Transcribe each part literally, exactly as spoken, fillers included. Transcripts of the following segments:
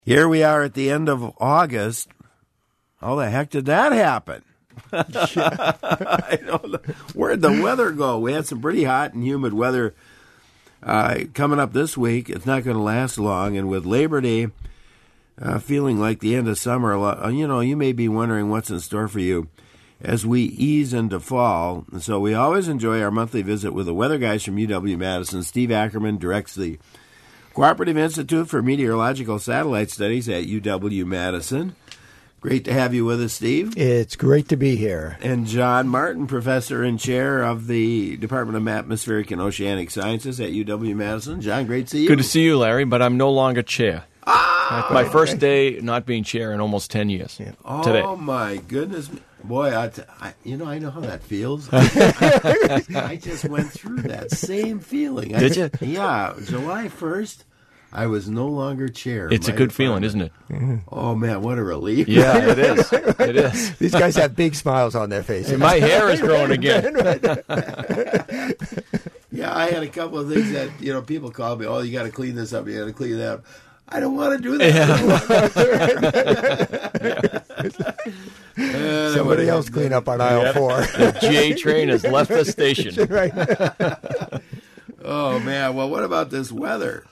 Here we are at the end of August. How the heck did that happen? I don't know. Where'd the weather go? We had some pretty hot and humid weather uh, coming up this week. It's not going to last long. And with Labor Day uh, feeling like the end of summer, a lot, you know, you may be wondering what's in store for you as we ease into fall. And so we always enjoy our monthly visit with the weather guys from U W-Madison. Steve Ackerman directs the Cooperative Institute for Meteorological Satellite Studies at U W-Madison. Great to have you with us, Steve. It's great to be here. And John Martin, professor and chair of the Department of Atmospheric and Oceanic Sciences at U W-Madison. John, great to see you. Good to see you, Larry, but I'm no longer chair. Ah! My first day not being chair in almost ten years. Yeah. Oh, today. my goodness. Boy, I, t- I, you know, I know how that feels. I, I just went through that same feeling. I, Did you? Yeah, July first, I was no longer chair. It's a good feeling, isn't it? Oh, man, what a relief. Yeah, it is. It is. These guys have big smiles on their faces. And my hair is growing again. Yeah, I had a couple of things that, you know, people called me, oh, you got to clean this up, you got to clean that up. I don't want to do that. Yeah. Somebody else clean up on aisle yep. four. The J train has left the station. Right. Oh, man. Well, what about this weather?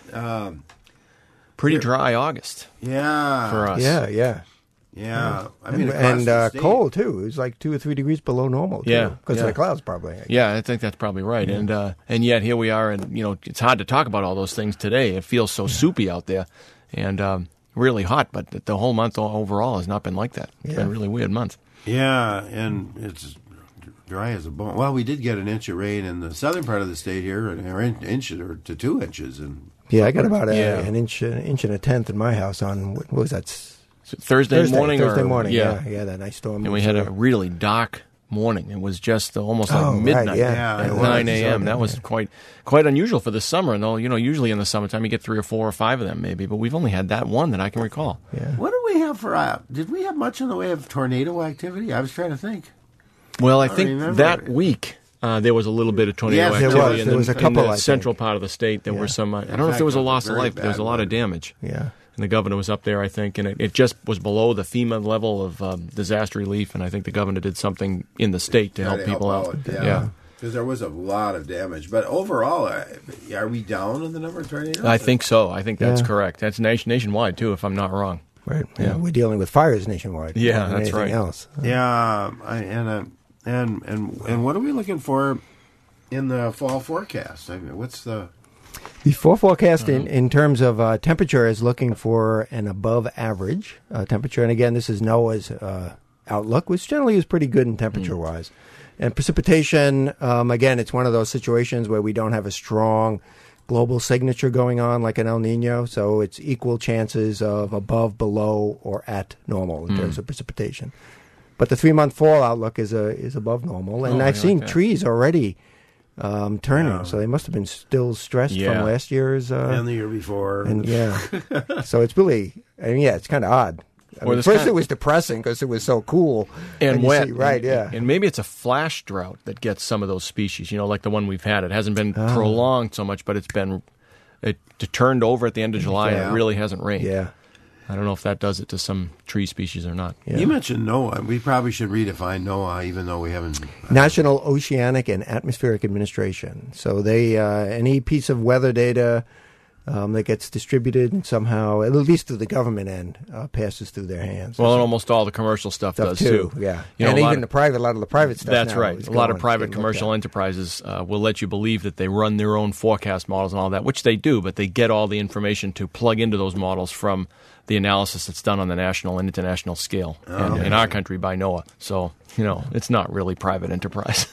Um, Pretty dry August. Yeah. For us. Yeah, yeah. Yeah. I mean, and and uh, cold, too. It was like two or three degrees below normal, too. Yeah. Because yeah. of the clouds, probably. Yeah, I think that's probably right. Yeah. And uh, and yet here we are, and, you know, it's hard to talk about all those things today. It feels so yeah. soupy out there and um, really hot, but the whole month overall has not been like that. It's yeah. been a really weird month. Yeah, and it's dry as a bone. Well, we did get an inch of rain in the southern part of the state here, an inch or to two inches. And yeah, I got about a, yeah. an inch, an inch and a tenth in my house on, what was that? So Thursday, Thursday morning? Thursday or, morning, yeah. yeah. Yeah, that nice storm. And we had a really dark morning. It was just almost like oh, midnight right, yeah. Yeah, at nine a.m. That was quite quite unusual for the summer. And though, you know, usually in the summertime you get three or four or five of them maybe, but we've only had that one that I can recall. Yeah. What did we have for, uh, did we have much in the way of tornado activity? I was trying to think. Well, I, I think remember. that week uh, there was a little bit of tornado Yes, there activity was. in There the, was a in couple, the I central think. part of the state. There Yeah. were some, uh, I don't In know if fact, there was a it was a loss of very life, but there was bad a lot one. of damage. Yeah. And the governor was up there, I think, and it, it just was below the FEMA level of um, disaster relief, and I think the governor did something in the state to Try help to people help out. out, yeah. Because there was a lot of damage. But overall, uh, are we down in the number of tornadoes? I think so. I think that's Yeah. correct. That's nation- nationwide, too, if I'm not wrong. Right. Yeah. Yeah. We're dealing with fires nationwide. Yeah, more than that's anything right. Else. Yeah, I, and, uh, and and and what are we looking for in the fall forecast? I mean, what's the... The fall forecast in, in terms of uh, temperature is looking for an above average uh, temperature. And again, this is NOAA's uh, outlook, which generally is pretty good in temperature-wise. And precipitation, um, again, it's one of those situations where we don't have a strong global signature going on like an El Nino. So it's equal chances of above, below, or at normal in Mm. terms of precipitation. But the three-month fall outlook is uh, is above normal. And Oh, I've I seen like that. trees already um, turning. Yeah. So they must have been still stressed Yeah. from last year's. Uh, and the year before. and yeah, so it's really, I mean, yeah, it's kind of odd. I Well, mean, this first kind- it was depressing because it was so cool And you wet. see- right? And- Yeah, And maybe it's a flash drought that gets some of those species, you know, like the one we've had. It hasn't been Oh. prolonged so much, but it's been it, it turned over at the end of July Yeah. and it really hasn't rained. yeah, I don't know if that does it to some tree species or not. yeah. You mentioned NOAA. We probably should redefine NOAA, even though we haven't... National Oceanic and Atmospheric Administration. So they uh, any piece of weather data um, that gets distributed and somehow, at least through the government end, uh, passes through their hands. Well, and almost all the commercial stuff, stuff does too. too. Yeah, You know, and a lot even of- the private, a lot of the private stuff. That's now right. is A lot going- of private getting looked commercial at. enterprises uh, will let you believe that they run their own forecast models and all that, which they do, but they get all the information to plug into those models from the analysis that's done on the national and international scale, Oh, and okay. in our country by NOAA. So, you know, it's not really private enterprise.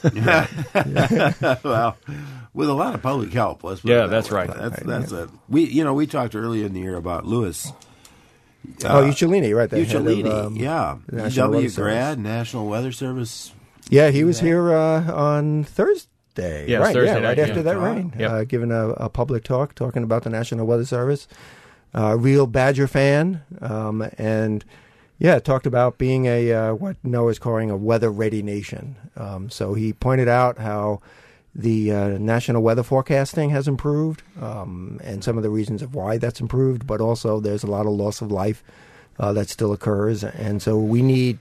Well, with a lot of public help. Let's put Yeah, it that that's way. right. That's that's it. We you know we talked earlier in the year about Lewis. Oh, Uccellini, right? The head of, Uccellini, um, yeah, the U National W Weather grad, Service. National Weather Service. Yeah, he was here uh, on Thursday. Yeah, it was right, Thursday yeah, night, right yeah. after that Talk. rain, Yep. uh, giving a, a public talk talking about the National Weather Service. Uh, real Badger fan, um, and yeah, talked about being a uh, what NOAA is calling a weather-ready nation. Um, so he pointed out how the uh, national weather forecasting has improved, um, and some of the reasons of why that's improved, but also there's a lot of loss of life uh, that still occurs. And so we need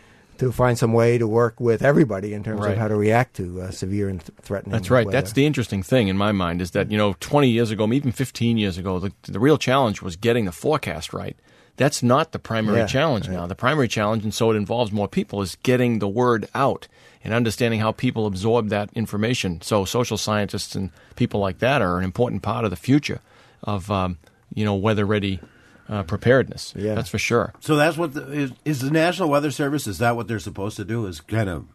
to find some way to work with everybody in terms Right. of how to react to uh, severe and th- threatening That's right. weather. That's the interesting thing in my mind is that, you know, twenty years ago, even fifteen years ago, the, the real challenge was getting the forecast right. That's not the primary Yeah, challenge right. now. The primary challenge, and so it involves more people, is getting the word out and understanding how people absorb that information. So social scientists and people like that are an important part of the future of, um, you know, weather-ready uh, preparedness. Yeah. That's for sure. So that's what the, is, is the National Weather Service. Is that what they're supposed to do? Is kind of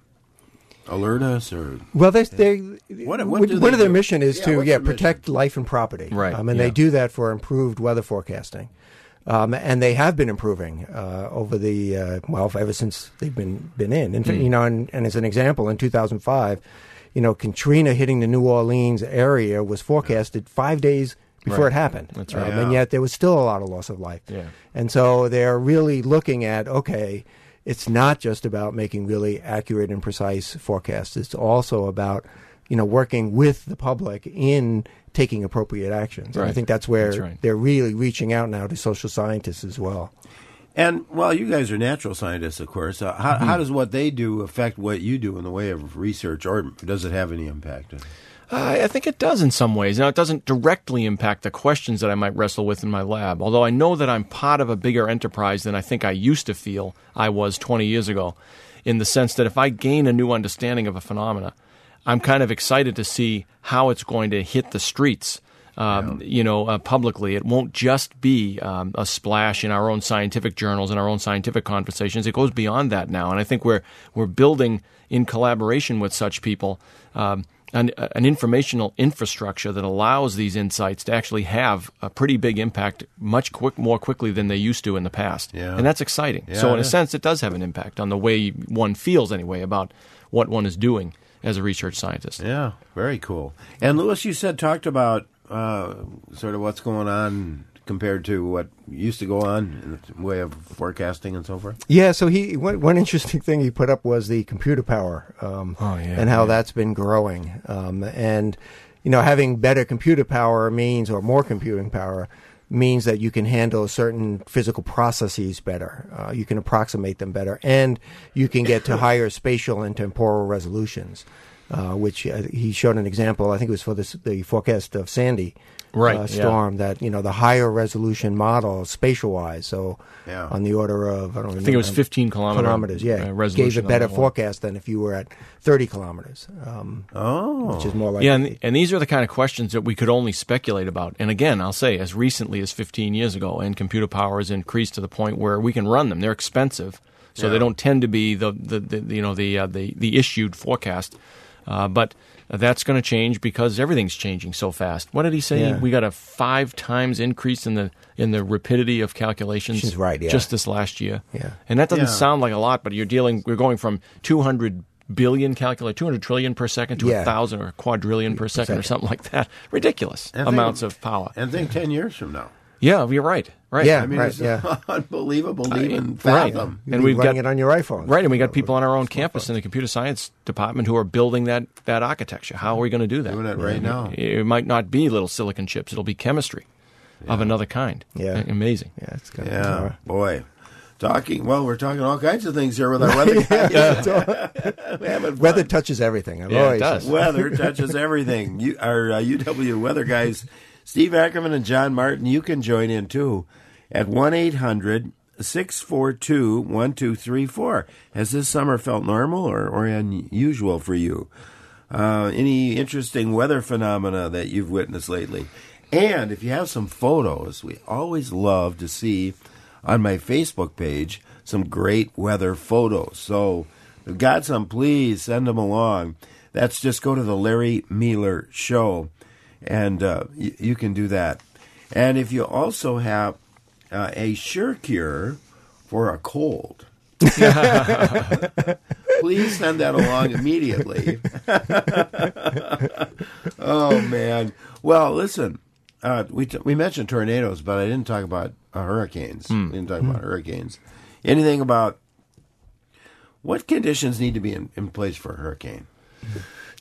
alert us or Well, they, they What- what one do one they of their do? mission is Yeah, to what's yeah the mission? protect life and property, Right, Um, and yeah. they do that for improved weather forecasting, um, and they have been improving uh, over the uh, well ever since they've been been in. In fact, Mm. you know, and, and as an example, in two thousand five, you know, Katrina hitting the New Orleans area was forecasted five days before Right. it happened. That's right. Um, and Yeah. yet there was still a lot of loss of life. Yeah. And so they're really looking at, okay, it's not just about making really accurate and precise forecasts. It's also about, you know, working with the public in taking appropriate actions. And I Right. think that's where That's right. they're really reaching out now to social scientists as well. And, well, you guys are natural scientists, of course. Uh, how, how does what they do affect what you do in the way of research, or does it have any impact? Uh, I think it does in some ways. Now, it doesn't directly impact the questions that I might wrestle with in my lab, although I know that I'm part of a bigger enterprise than I think I used to feel I was twenty years ago, in the sense that if I gain a new understanding of a phenomena, I'm kind of excited to see how it's going to hit the streets. Um, you know, uh, publicly. It won't just be um, a splash in our own scientific journals and our own scientific conversations. It goes beyond that now, and I think we're we're building in collaboration with such people um, an, an informational infrastructure that allows these insights to actually have a pretty big impact, much quick, more quickly than they used to in the past, Yeah. and that's exciting. Yeah, so, in it a is. sense, it does have an impact on the way one feels, anyway, about what one is doing as a research scientist. Yeah, very cool. And Lewis, you said talked about uh, sort of what's going on compared to what used to go on in the way of forecasting and so forth. Yeah, so he one, one interesting thing he put up was the computer power, um, Oh, yeah, and how yeah. that's been growing. Um, and you know, having better computer power means, or more computing power means that you can handle certain physical processes better. Uh, you can approximate them better, and you can get to higher spatial and temporal resolutions. Uh, which uh, he showed an example. I think it was for this, the forecast of Sandy. Right, uh, yeah. storm, that, you know, the higher resolution model spatial wise, so Yeah. on the order of, I don't I think it was remember, fifteen kilometer kilometers, yeah, uh, resolution gave a on better that one. forecast than if you were at thirty kilometers, um, Oh, which is more like Yeah, and, and these are the kind of questions that we could only speculate about. And again, I'll say, as recently as fifteen years ago, and computer power has increased to the point where we can run them. They're expensive, so Yeah. they don't tend to be the, the, the you know the uh, the the issued forecast. Uh, but that's going to change because everything's changing so fast. What did he say? Yeah. We got a five times increase in the in the rapidity of calculations. She's right, yeah. Just this last year. Yeah. And that doesn't Yeah. sound like a lot, but you're dealing. We're going from two hundred billion calculate two hundred trillion per second to a Yeah. thousand or a quadrillion per second or second. something like that. Ridiculous And amounts think- of power. and think ten years from now. Yeah, you're right. Right. Yeah. I mean, Right, it's yeah. unbelievable to I- even right. fathom. You'd and be we've running got- it on your iPhone, Right, and we got people on our own campus in the computer science department who are building that, that architecture. How are we going to do that? Doing it right now. It, it might not be little silicon chips. It'll be chemistry of another kind. Yeah. A- Amazing. Yeah, it's kind Yeah, of boy. Talking, well, we're talking all kinds of things here with our weather guys. We haven't weather fun. touches everything. I've Yeah, it always does. said. Weather touches everything. You, our uh, U W weather guys, Steve Ackerman and John Martin, you can join in too at one eight hundred six four two one two three four. Has this summer felt normal or, or unusual for you? Uh, any interesting weather phenomena that you've witnessed lately? And if you have some photos, we always love to see on my Facebook page some great weather photos. So if you've got some, please send them along. That's just go to the Larry Mealer Show, and uh, y- you can do that. And if you also have uh, a sure cure for a cold, please send that along immediately. Oh, man. Well, listen, uh, we t- we mentioned tornadoes, but I didn't talk about uh, hurricanes. We didn't talk about hurricanes. Anything about what conditions need to be in, in place for a hurricane?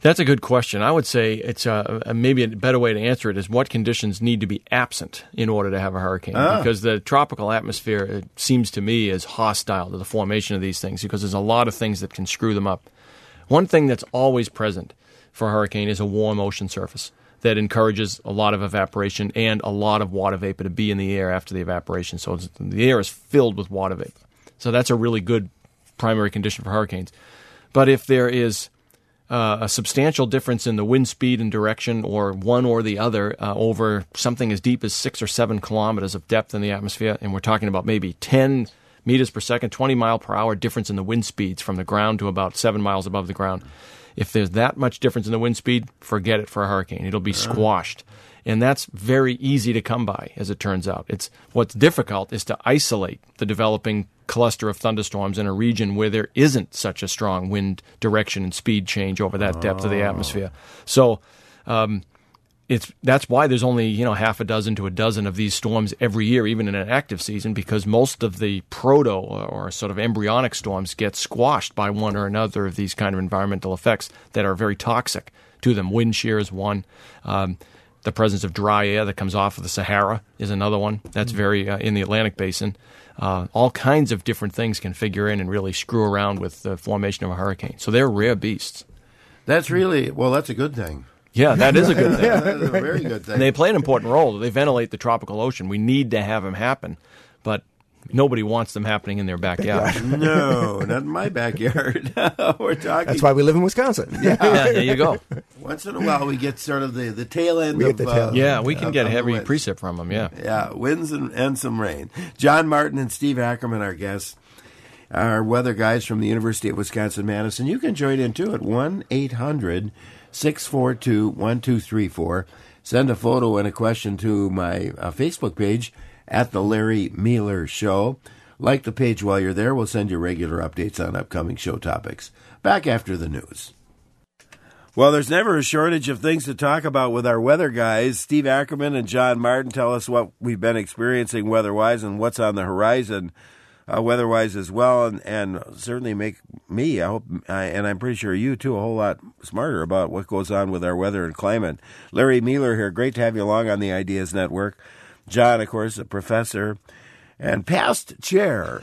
That's a good question. I would say it's uh, maybe a better way to answer it is what conditions need to be absent in order to have a hurricane. Ah. Because the tropical atmosphere, it seems to me, is hostile to the formation of these things because there's a lot of things that can screw them up. One thing that's always present for a hurricane is a warm ocean surface that encourages a lot of evaporation and a lot of water vapor to be in the air after the evaporation. So it's, the air is filled with water vapor. So that's a really good primary condition for hurricanes. But if there is uh, a substantial difference in the wind speed and direction, or one or the other, uh, over something as deep as six or seven kilometers of depth in the atmosphere, and we're talking about maybe ten meters per second, twenty mile per hour difference in the wind speeds from the ground to about seven miles above the ground. If there's that much difference in the wind speed, forget it for a hurricane. It'll be squashed. And that's very easy to come by, as it turns out. It's what's difficult is to isolate the developing cluster of thunderstorms in a region where there isn't such a strong wind direction and speed change over that depth of the atmosphere. So um, it's that's why there's only you know half a dozen to a dozen of these storms every year, even in an active season, because most of the proto or, or sort of embryonic storms get squashed by one or another of these kind of environmental effects that are very toxic to them. Wind shear is one. Um, The presence of dry air that comes off of the Sahara is another one. That's very uh, in the Atlantic basin. Uh, all kinds of different things can figure in and really screw around with the formation of a hurricane. So they're rare beasts. That's really, well, that's a good thing. Yeah, that is a good thing. That is a very good thing. And they play an important role. They ventilate the tropical ocean. We need to have them happen, but nobody wants them happening in their backyard. No, not in my backyard. We're talking. That's why we live in Wisconsin. Yeah. Yeah, there you go. Once in a while, we get sort of the, the tail end We of get the tail uh, end. Yeah, we can of- get of the heavy winds. precip from them, yeah. Yeah, winds and, and some rain. John Martin and Steve Ackerman, our guests, are weather guys from the University of Wisconsin-Madison. You can join in, too, at one eight hundred six four two one two three four. Send a photo and a question to my uh, Facebook page at The Larry Mealer Show. Like the page while you're there. We'll send you regular updates on upcoming show topics. Back after the news. Well, there's never a shortage of things to talk about with our weather guys. Steve Ackerman and John Martin tell us what we've been experiencing weather-wise and what's on the horizon uh, weather-wise as well, and, and certainly make me, I hope, I, and I'm pretty sure you too, a whole lot smarter about what goes on with our weather and climate. Larry Mealer here. Great to have you along on the Ideas Network. John, of course, a professor and past chair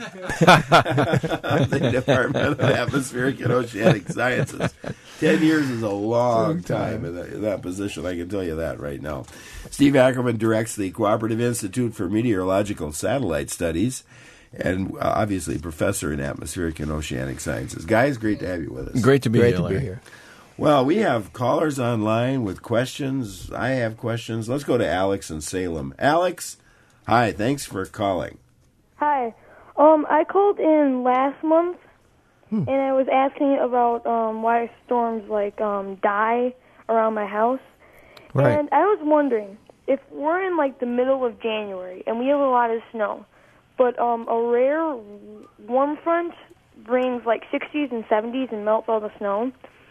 of the Department of Atmospheric and Oceanic Sciences. Ten years is a long time in that, in that position, I can tell you that right now. Steve Ackerman directs the Cooperative Institute for Meteorological Satellite Studies, and uh, obviously professor in atmospheric and oceanic sciences. Guys, great to have you with us. Great to be Great here, to Larry. be here. Well, we have callers online with questions. I have questions. Let's go to Alex in Salem. Alex, hi, thanks for calling. Hi. Um, I called in last month, and I was asking about um, why storms like um, die around my house. Right. And I was wondering, if we're in like the middle of January and we have a lot of snow, but um, a rare warm front brings like sixties and seventies and melts all the snow,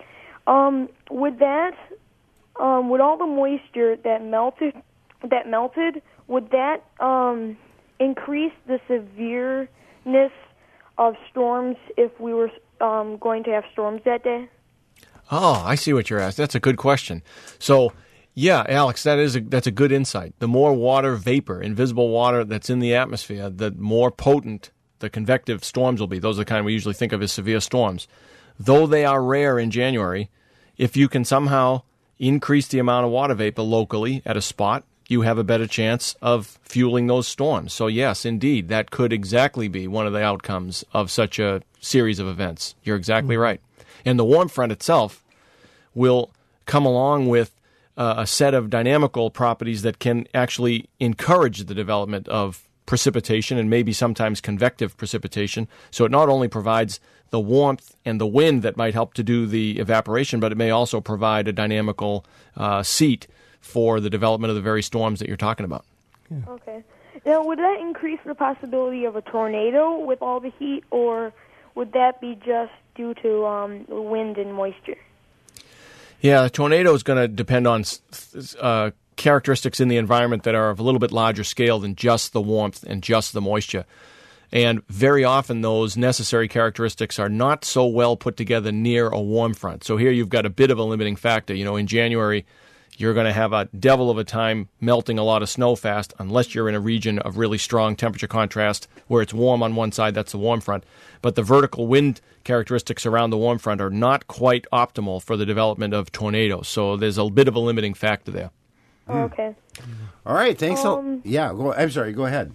um, would that, um, would all the moisture that melted, that melted, would that um, increase the severeness of storms if we were um, going to have storms that day? Oh, I see what you're asking. That's a good question. So, yeah, Alex, that is a, that's a good insight. The more water vapor, invisible water that's in the atmosphere, the more potent the convective storms will be. Those are the kind we usually think of as severe storms. Though they are rare in January, if you can somehow increase the amount of water vapor locally at a spot, you have a better chance of fueling those storms. So, yes, indeed, that could exactly be one of the outcomes of such a series of events. You're exactly right. And the warm front itself will come along with uh, a set of dynamical properties that can actually encourage the development of precipitation and maybe sometimes convective precipitation. So it not only provides the warmth and the wind that might help to do the evaporation, but it may also provide a dynamical uh, seat for the development of the very storms that you're talking about. Okay. Now, would that increase the possibility of a tornado with all the heat, or would that be just due to um, wind and moisture? Yeah, a tornado is going to depend on uh, characteristics in the environment that are of a little bit larger scale than just the warmth and just the moisture. And very often those necessary characteristics are not so well put together near a warm front. So here you've got a bit of a limiting factor. You know, in January, you're going to have a devil of a time melting a lot of snow fast unless you're in a region of really strong temperature contrast where it's warm on one side, that's the warm front. But the vertical wind characteristics around the warm front are not quite optimal for the development of tornadoes. So there's a bit of a limiting factor there. Oh, okay. All right, thanks. Um, a, yeah, go, I'm sorry, go ahead.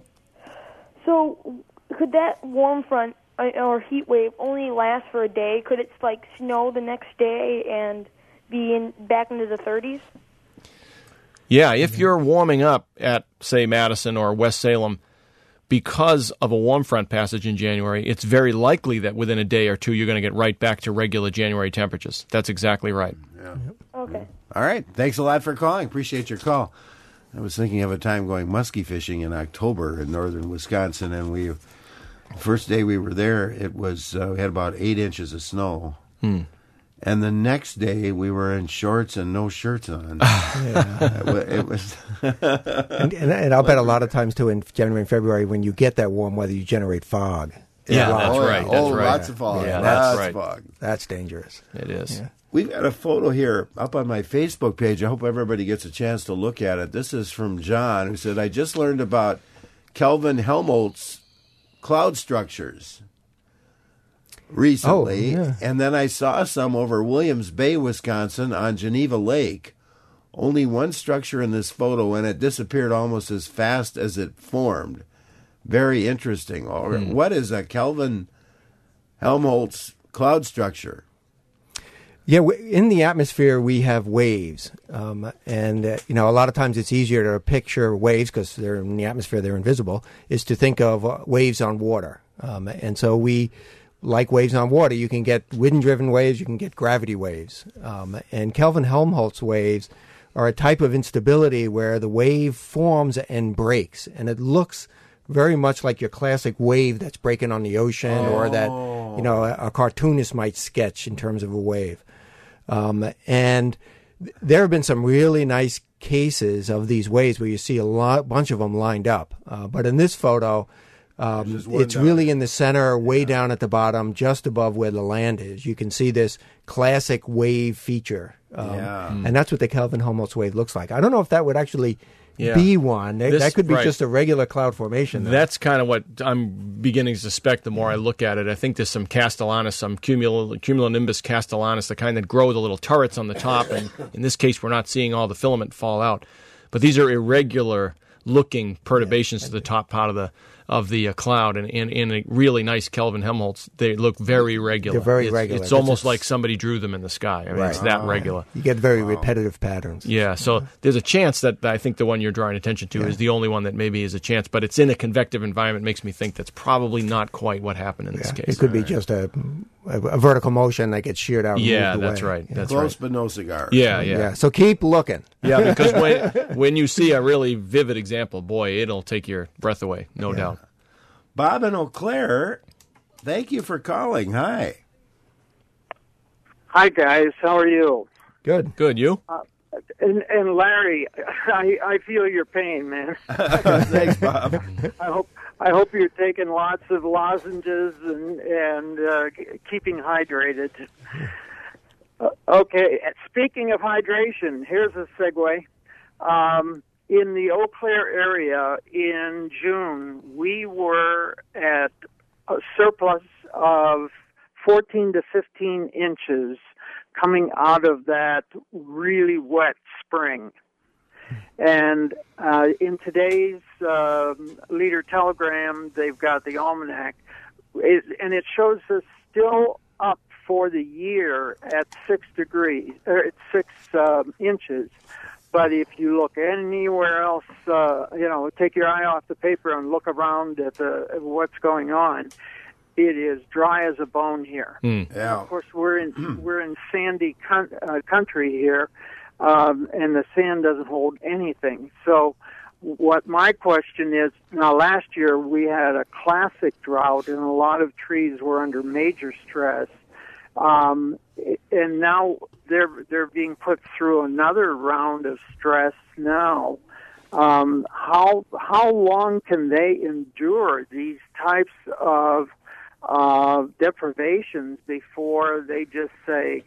So, could that warm front uh, or heat wave only last for a day? Could it like snow the next day and be in back into the thirties? Yeah, if you're warming up at, say, Madison or West Salem because of a warm front passage in January, it's very likely that within a day or two you're going to get right back to regular January temperatures. That's exactly right. Yeah. Okay. All right, thanks a lot for calling. Appreciate your call. I was thinking of a time going muskie fishing in October in northern Wisconsin, and we, first day we were there, it was uh, we had about eight inches of snow. Hmm. And the next day, we were in shorts and no shirts on. Yeah. It was, and, and, and I'll bet a lot of times too in January and February when you get that warm weather, you generate fog. Yeah, that's oh, right. Yeah. That's oh, right. lots of fog. Yeah, lots that's of right. fog. That's dangerous. It is. Yeah. We've got a photo here up on my Facebook page. I hope everybody gets a chance to look at it. This is from John, who said, I just learned about Kelvin Helmholtz cloud structures recently, oh, yeah. and then I saw some over Williams Bay, Wisconsin, on Geneva Lake. Only one structure in this photo, and it disappeared almost as fast as it formed. Very interesting. Hmm. What is a Kelvin Helmholtz cloud structure? Yeah, in the atmosphere we have waves, um, and uh, you know a lot of times it's easier to picture waves because they're in the atmosphere; they're invisible. Is to think of uh, waves on water, um, and so we. Like waves on water, you can get wind-driven waves, you can get gravity waves. Um, and Kelvin-Helmholtz waves are a type of instability where the wave forms and breaks. And it looks very much like your classic wave that's breaking on the ocean oh. or that, you know, a, a cartoonist might sketch in terms of a wave. Um, and th- there have been some really nice cases of these waves where you see a lot, bunch of them lined up. Uh, but in this photo... Um, it's down. Really in the center, way yeah. down at the bottom, just above where the land is. You can see this classic wave feature. Um, yeah. And that's what the Kelvin-Helmholtz wave looks like. I don't know if that would actually yeah. be one. That, this, that could be right. just a regular cloud formation. Though. That's kind of what I'm beginning to suspect the more I look at it. I think there's some castellanus, some cumul- cumulonimbus castellanus, the kind that grow the little turrets on the top. And in this case, we're not seeing all the filament fall out. But these are irregular-looking perturbations yeah. to the top part of the of the uh, cloud, and in, in a really nice Kelvin-Helmholtz, they look very regular. They're very it's, regular. It's almost like somebody drew them in the sky. I mean, right. It's that oh, regular. You get very wow. repetitive patterns. Yeah, so there's a chance that I think the one you're drawing attention to yeah. is the only one that maybe is a chance, but it's in a convective environment. Makes me think that's probably not quite what happened in yeah. this case. It could be right. just a, a, a vertical motion that gets sheared out and yeah, moved that's away. right. Yeah. That's Close right. but no cigar. Yeah, yeah, yeah. So keep looking. Yeah, because when when you see a really vivid example, boy, it'll take your breath away, no yeah. doubt. Bob and Eau Claire, thank you for calling. Hi. Hi, guys. How are you? Good. Good. You? Uh, and, and Larry, I, I feel your pain, man. Thanks, Bob. I hope I hope you're taking lots of lozenges and and uh, keeping hydrated. Uh, okay. Speaking of hydration, here's a segue. Um, In the Eau Claire area in June, we were at a surplus of fourteen to fifteen inches coming out of that really wet spring. And uh, in today's uh, Leader Telegram, they've got the almanac, it, and it shows us still up for the year at six degrees, or at six uh, inches. But if you look anywhere else, uh, you know, take your eye off the paper and look around at, the, at what's going on. It is dry as a bone here. Mm. Yeah. Of course, we're in we're in sandy con- uh, country here, um, and the sand doesn't hold anything. So, what my question is: now, last year we had a classic drought, and a lot of trees were under major stress. Um, and now they're they're being put through another round of stress now. um, how how long can they endure these types of uh, deprivations before they just say,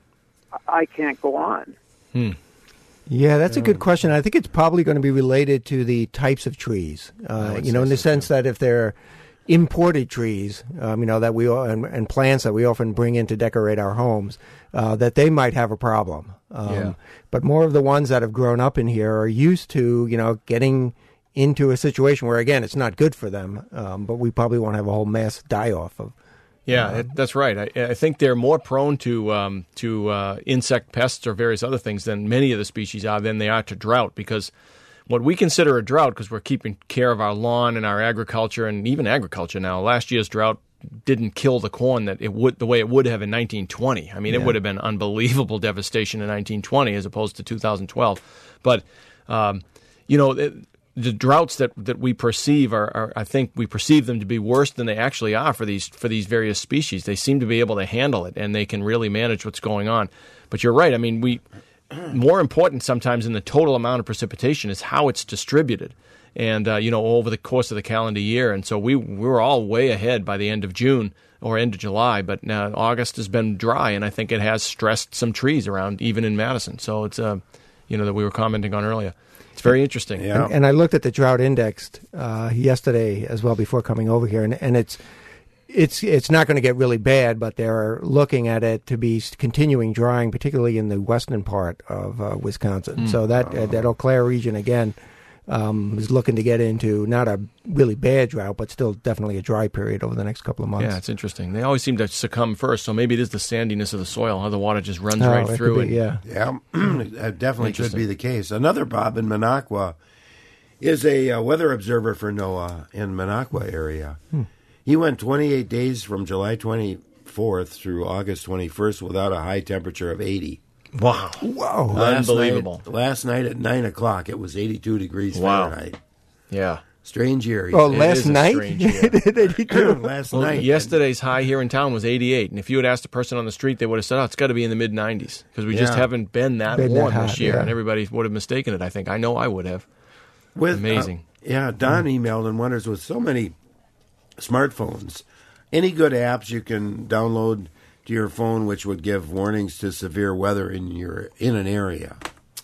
I can't go on? Hmm. Yeah, that's a good question. I think it's probably going to be related to the types of trees. Uh, you know, in the sense that if they're imported trees, um, you know, that we and, and plants that we often bring in to decorate our homes, uh, that they might have a problem. Um, Yeah. But more of the ones that have grown up in here are used to, you know, getting into a situation where, again, it's not good for them. Um, but we probably won't have a whole mass die-off of. Yeah, it, that's right. I, I think they're more prone to um, to uh, insect pests or various other things than many of the species are than they are to drought, because what we consider a drought, because we're keeping care of our lawn and our agriculture and even agriculture now, last year's drought didn't kill the corn that it would the way it would have in nineteen twenty. I mean, Yeah. it would have been unbelievable devastation in nineteen twenty as opposed to two thousand twelve. But, um, you know, it, the droughts that, that we perceive are, are, I think we perceive them to be worse than they actually are for these for these various species. They seem to be able to handle it, and they can really manage what's going on. But you're right. I mean, we more important sometimes than the total amount of precipitation is how it's distributed, and uh, you know, over the course of the calendar year. And so we we were all way ahead by the end of June or end of July. But now August has been dry, and I think it has stressed some trees around, even in Madison. So it's uh, you know, that we were commenting on earlier. It's very interesting. Yeah. And, and I looked at the drought indexed uh, yesterday as well before coming over here, and, and it's it's it's not going to get really bad, but they're looking at it to be continuing drying, particularly in the western part of uh, Wisconsin. Mm. So that uh, that Eau Claire region again um, is looking to get into not a really bad drought, but still definitely a dry period over the next couple of months. Yeah, it's interesting. They always seem to succumb first, so maybe it is the sandiness of the soil, how the water just runs Oh, right that through. could be, and, yeah. Yeah, that definitely could Interesting. be the case. Another Bob in Minocqua is a uh, weather observer for NOAA in Minocqua area. Hmm. He went twenty-eight days from July twenty-fourth through August twenty-first without a high temperature of eighty. Wow. Whoa. Last Unbelievable. Night, last night at nine o'clock, it was eighty-two degrees Wow. Fahrenheit. Yeah. Strange year. he Oh, said. last is a night? strange year. Did he do- last Well, night. yesterday's high here in town was eighty-eight, and if you had asked a person on the street, they would have said, "Oh, it's got to be in the mid nineties," because we just Yeah. haven't been that Been that warm hot, this year, yeah. and everybody would have mistaken it. I think I know I would have. With, Amazing. uh, yeah, Don emailed and wonders, with so many smartphones, any good apps you can download to your phone which would give warnings to severe weather in your in an area?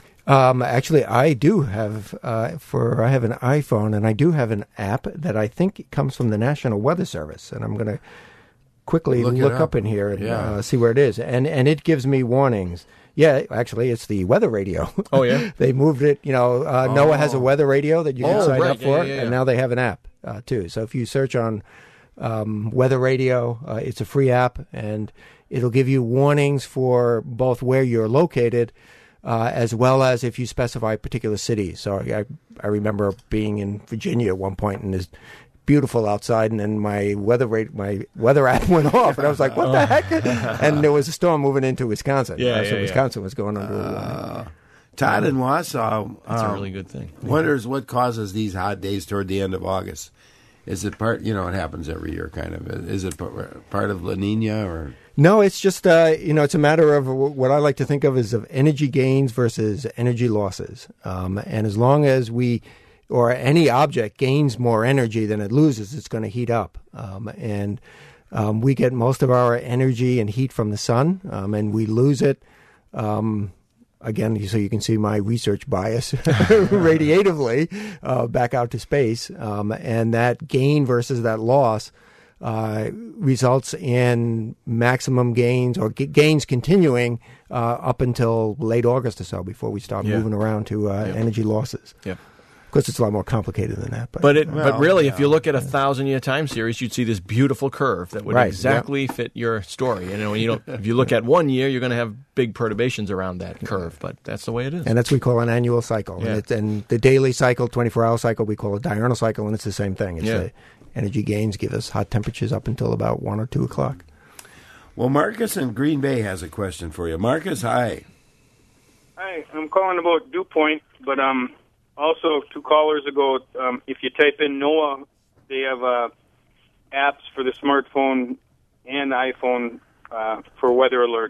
Um, actually, I do have uh, for I have an iPhone, and I do have an app that I think comes from the National Weather Service, and I'm going to quickly Look look, it up. up. in here and Yeah. uh, see where it is, and and it gives me warnings. Yeah, actually, it's the weather radio. Oh, yeah? They moved it. You know, uh, NOAA has a Oh. weather radio that you can Oh, sign right. up Yeah, for, yeah, yeah, and yeah. now they have an app uh, too. So if you search on um, weather radio, uh, it's a free app, and it'll give you warnings for both where you're located, uh, as well as if you specify particular cities. So I, I remember being in Virginia at one point, and it's beautiful outside, and then my weather rate, my weather app went off, and I was like, "What the heck?" And there was a storm moving into Wisconsin. Yeah, Uh, so yeah, yeah. Wisconsin was going under. a warning. Uh, Todd in Wausau That's um, a really good thing. wonders what causes these hot days toward the end of August. Is it part? You know, it happens every year, kind of. Is it par- part of La Nina or? No, it's just uh, you know, it's a matter of what I like to think of as of energy gains versus energy losses. Um, and as long as we or any object gains more energy than it loses, it's going to heat up. Um, and um, we get most of our energy and heat from the sun, um, and we lose it. Um, Again, so you can see my research bias radiatively uh, back out to space. Um, and that gain versus that loss uh, results in maximum gains or g- gains continuing uh, up until late August or so before we start Yeah. moving around to uh, Yep. energy losses. Yep. Of course, it's a lot more complicated than that. But, But it, Well, but really, if yeah. you look at a thousand-year time series, you'd see this beautiful curve that would Right, exactly fit your story. You know, you don't. If you look at one year, you're going to have big perturbations around that curve. But that's the way it is. and that's what we call an annual cycle. Yeah. And, it's, and the daily cycle, twenty-four hour cycle, we call a diurnal cycle, and it's the same thing. It's Yeah. the energy gains give us hot temperatures up until about one or two o'clock. Well, Marcus in Green Bay has a question for you. Marcus, hi. Hi, I'm calling about Dew Point, but um, also two callers ago, um, if you type in NOAA, they have uh, apps for the smartphone and iPhone uh, for weather alerts.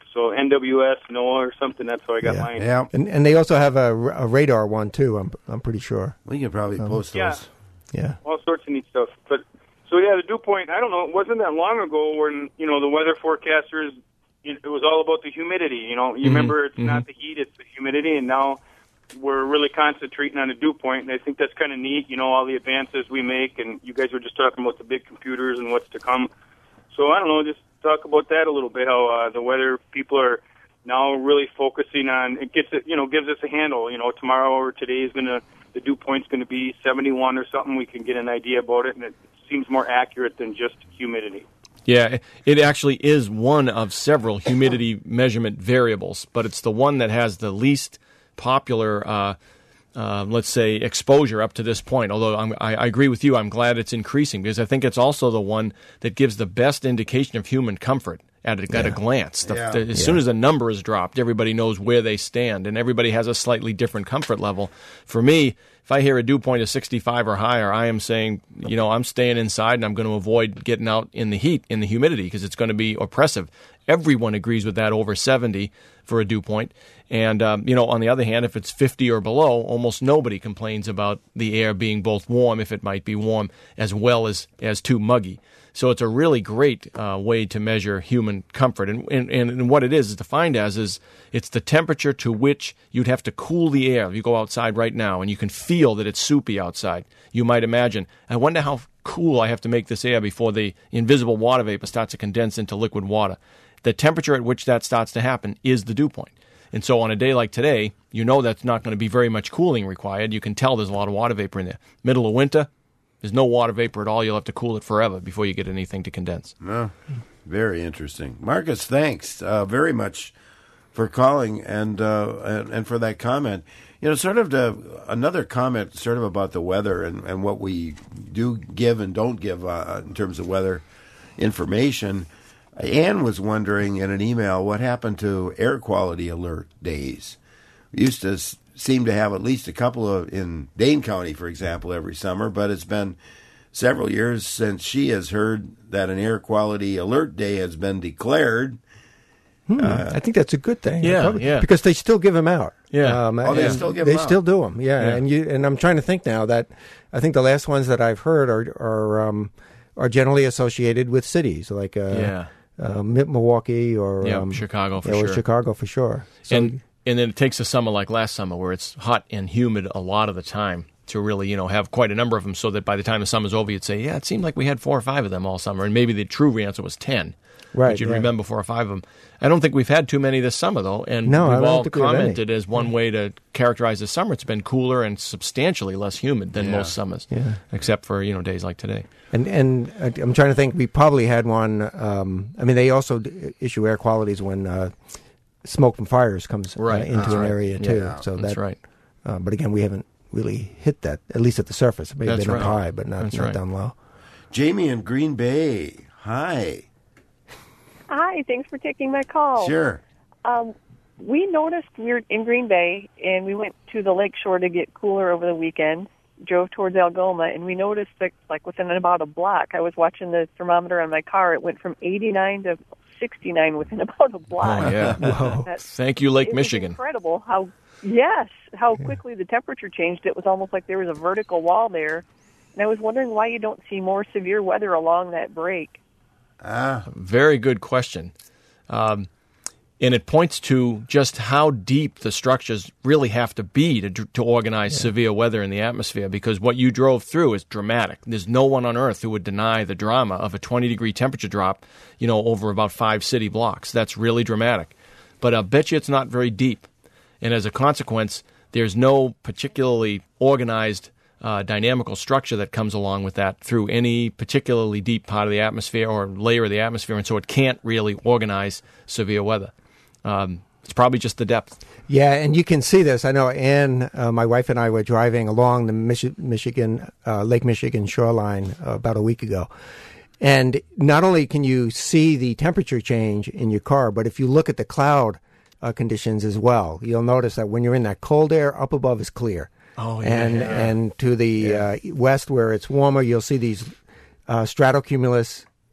So N W S, NOAA, or something. That's how I got Yeah. mine. Yeah, And and they also have a, a radar one too. I'm I'm pretty sure. we can probably post Yeah. those. Yeah. All sorts of neat stuff. But so yeah, the dew point. I don't know. It wasn't that long ago when you know the weather forecasters. It was all about the humidity. You know, you Mhm. remember it's Mhm. not the heat, it's the humidity, and now we're really concentrating on the dew point. And I think that's kind of neat. You know, all the advances we make, and you guys were just talking about the big computers and what's to come. So I don't know. Just talk about that a little bit. How uh, the weather people are now really focusing on. It gets it. You know, gives us a handle. You know, tomorrow or today is gonna. The dew point's going to be seventy-one or something. We can get an idea about it, and it seems more accurate than just humidity. Yeah, it actually is one of several humidity measurement variables, but it's the one that has the least popular, uh, uh, let's say, exposure up to this point. Although I'm, I, I agree with you, I'm glad it's increasing because I think it's also the one that gives the best indication of human comfort at a, at a glance. The, Yeah. the, as soon as a number is dropped, everybody knows where they stand, and everybody has a slightly different comfort level. For me, if I hear a dew point of sixty-five or higher, I am saying, you know, I'm staying inside and I'm going to avoid getting out in the heat, in the humidity, because it's going to be oppressive. Everyone agrees with that over seventy for a dew point. And, um, you know, on the other hand, if it's fifty or below, almost nobody complains about the air being both warm, if it might be warm, as well as, as too muggy. So it's a really great uh, way to measure human comfort. And, and, and what it is is defined as is it's the temperature to which you'd have to cool the air. If you go outside right now and you can feel that it's soupy outside, you might imagine, I wonder how cool I have to make this air before the invisible water vapor starts to condense into liquid water. The temperature at which that starts to happen is the dew point. And so on a day like today, you know that's not going to be very much cooling required. You can tell there's a lot of water vapor in there. Middle of winter, there's no water vapor at all. You'll have to cool it forever before you get anything to condense. Oh, very interesting. Marcus, thanks uh, very much for calling and, uh, and and for that comment. You know, sort of the, another comment sort of about the weather and, and what we do give and don't give uh, in terms of weather information. Ann was wondering in an email what happened to air quality alert days. We used to s- seem to have at least a couple of in Dane County, for example, every summer, but it's been several years since she has heard that an air quality alert day has been declared. Hmm, Uh, I think that's a good thing. yeah, Probably- yeah. Because they still give them out. Yeah. Um, Oh, they and still give They 'em out. still do them. Yeah. Yeah. And you and I'm trying to think now that I think the last ones that I've heard are are um, are generally associated with cities like uh, Yeah. uh, Milwaukee or Yeah, um, Chicago for yeah, or sure. Chicago for sure. So, and and then it takes a summer like last summer where it's hot and humid a lot of the time to really, you know, have quite a number of them so that by the time the summer's over, you'd say, yeah, it seemed like we had four or five of them all summer. And maybe the true answer was ten. Right, But you'd yeah. remember four or five of them. I don't think we've had too many this summer, though. And No, I we've don't all think we have any. commented as one way to characterize the summer. It's been cooler and substantially less humid than Yeah. most summers, Yeah. except for, you know, days like today. And and uh, I'm trying to think. We probably had one. Um, I mean, they also d- issue air qualities when uh, smoke from fires comes uh, Right, into that's an right. area Yeah, too. so that's that, right. Uh, but again, we haven't really hit that, at least at the surface. Maybe That's been right. up high, but not, That's not right. down low. Jamie in Green Bay. Hi. Hi, thanks for taking my call. Sure. Um, we noticed we were in Green Bay, and we went to the lake shore to get cooler over the weekend, drove towards Algoma, and we noticed that, like, within about a block, I was watching the thermometer on my car, it went from eighty-nine to sixty-nine within about a block. Oh, yeah. Whoa. That- Thank you, Lake it was Michigan. incredible how, yes, how quickly the temperature changed. It was almost like there was a vertical wall there. And I was wondering why you don't see more severe weather along that break. Ah, Very good question. Um, and it points to just how deep the structures really have to be to, to organize severe weather in the atmosphere, because what you drove through is dramatic. There's no one on Earth who would deny the drama of a twenty-degree temperature drop, you know, over about five city blocks. That's really dramatic. But I'll bet you it's not very deep. And as a consequence, there's no particularly organized uh, dynamical structure that comes along with that through any particularly deep part of the atmosphere or layer of the atmosphere, and so it can't really organize severe weather. Um, it's probably just the depth. Yeah, and you can see this. I know Ann, uh, my wife and I were driving along the Michi- Michigan, uh, Lake Michigan shoreline uh, about a week ago. And not only can you see the temperature change in your car, but if you look at the cloud uh, conditions as well, you'll notice that when you're in that cold air, up above is clear. Oh, and and to the uh, west where it's warmer, you'll see these uh, stratocumulus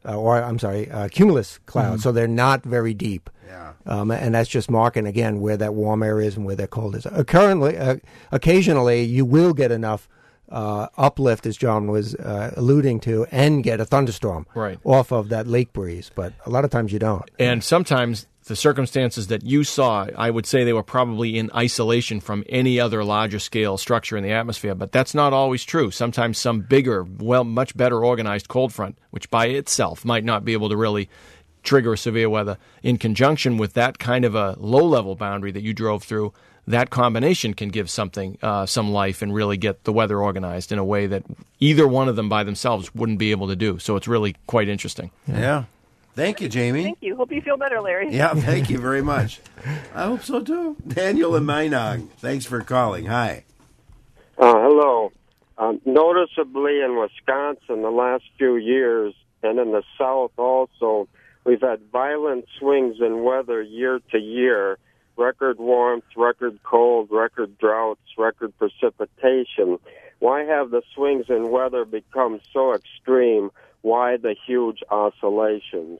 uh, or I'm sorry, uh, cumulus clouds, mm-hmm. so they're not very deep. Yeah. Um, and that's just marking, again, where that warm air is and where that cold is. Uh, currently, uh, occasionally, you will get enough uh, uplift, as John was uh, alluding to, and get a thunderstorm right. off of that lake breeze. But a lot of times you don't. And sometimes the circumstances that you saw, I would say they were probably in isolation from any other larger scale structure in the atmosphere. But that's not always true. Sometimes some bigger, well, much better organized cold front, which by itself might not be able to really trigger severe weather, in conjunction with that kind of a low-level boundary that you drove through, that combination can give something uh, some life and really get the weather organized in a way that either one of them by themselves wouldn't be able to do. So it's really quite interesting. Yeah. yeah. Thank you, Jamie. Thank you. Hope you feel better, Larry. Yeah, thank you very much. I hope so, too. Daniel in Minong, thanks for calling. Hi. Uh, hello. Uh, noticeably in Wisconsin the last few years, and in the South also, we've had violent swings in weather year to year, record warmth, record cold, record droughts, record precipitation. Why have the swings in weather become so extreme? Why the huge oscillations?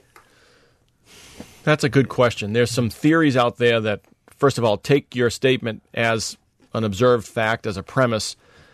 That's a good question. There's some theories out there that, first of all, take your statement as an observed fact, as a premise.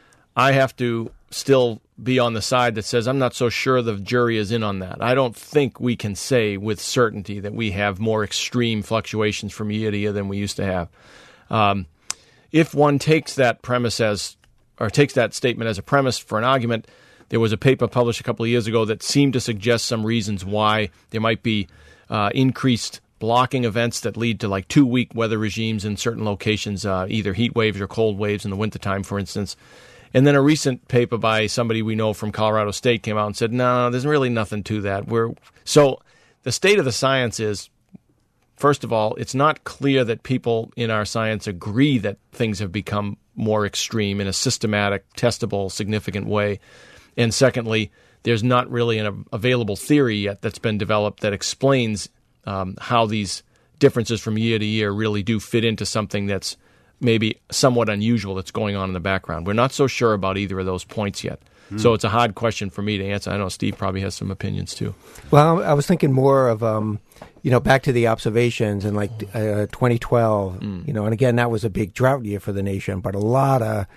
I have to still be on the side that says I'm not so sure the jury is in on that. I don't think we can say with certainty that we have more extreme fluctuations from year to year than we used to have. Um, if one takes that premise as, or takes that statement as a premise for an argument, there was a paper published a couple of years ago that seemed to suggest some reasons why there might be uh, increased blocking events that lead to like two-week weather regimes in certain locations, uh, either heat waves or cold waves in the wintertime, for instance. And then a recent paper by somebody we know from Colorado State came out and said, no, there's really nothing to that. We're So the state of the science is, first of all, it's not clear that people in our science agree that things have become more extreme in a systematic, testable, significant way. And secondly, there's not really an available theory yet that's been developed that explains um, how these differences from year to year really do fit into something that's maybe somewhat unusual that's going on in the background. We're not so sure about either of those points yet. Mm. So it's a hard question for me to answer. I know Steve probably has some opinions too. Well, I was thinking more of, um, you know, back to the observations in like uh, twenty twelve, mm. you know, and again, that was a big drought year for the nation, but a lot of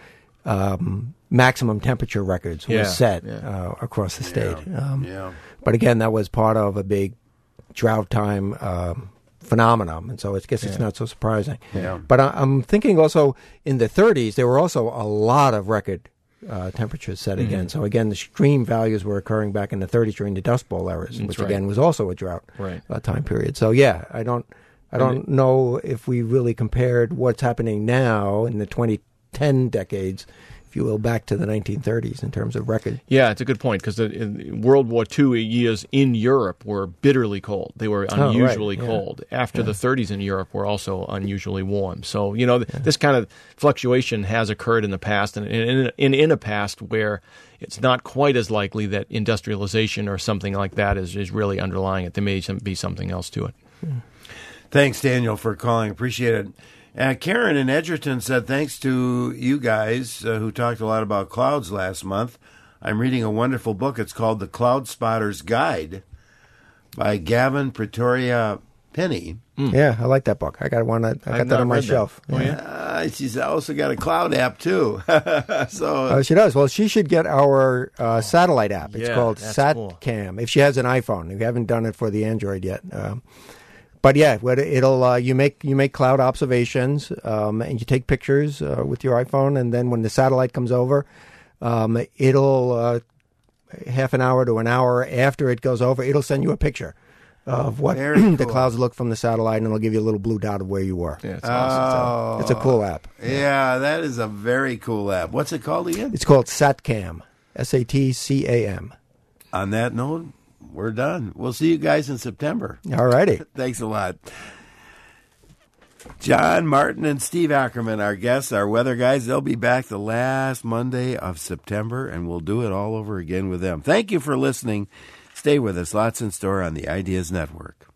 um, maximum temperature records were yeah, set yeah. Uh, across the state. Yeah. Um, yeah. But again, that was part of a big drought time um phenomenon, and so I guess it's yeah. not so surprising. Yeah. But I, I'm thinking also in the thirties, there were also a lot of record uh, temperatures set mm-hmm. again. So again, the extreme values were occurring back in the thirties during the Dust Bowl eras, That's which right. again was also a drought right. uh, time period. So yeah, I don't, I don't it, know if we really compared what's happening now in the twenty ten decades, if you will, back to the nineteen thirties in terms of record. Yeah, it's a good point, because World War Two years in Europe were bitterly cold. They were unusually oh, right. yeah. cold. After yeah. the thirties in Europe were also unusually warm. So, you know, yeah. this kind of fluctuation has occurred in the past, and in, in, in a past where it's not quite as likely that industrialization or something like that is, is really underlying it. There may be something else to it. Yeah. Thanks, Daniel, for calling. Appreciate it. Uh, Karen in Edgerton said, thanks to you guys uh, who talked a lot about clouds last month, I'm reading a wonderful book. It's called The Cloud Spotter's Guide by Gavin Pretoria Penny. Mm. Yeah, I like that book. I got one. I got that on my shelf. That. Oh, yeah. Uh, she's also got a cloud app, too. so uh, she does. Well, she should get our uh, satellite app. It's yeah, called SatCam. Cool. If she has an iPhone. We haven't done it for the Android yet. Um, But yeah, it'll uh, you make you make cloud observations um, and you take pictures uh, with your iPhone, and then when the satellite comes over, um, it'll uh, half an hour to an hour after it goes over, it'll send you a picture of what cool. the clouds look from the satellite, and it'll give you a little blue dot of where you were. Yeah, it's oh, awesome. It's a, it's a cool app. Yeah, that is a very cool app. What's it called again? It's called SatCam, S A T C A M. On that note, we're done. We'll see you guys in September. All righty. Thanks a lot. John Martin and Steve Ackerman, our guests, our weather guys. They'll be back the last Monday of September, and we'll do it all over again with them. Thank you for listening. Stay with us. Lots in store on the Ideas Network.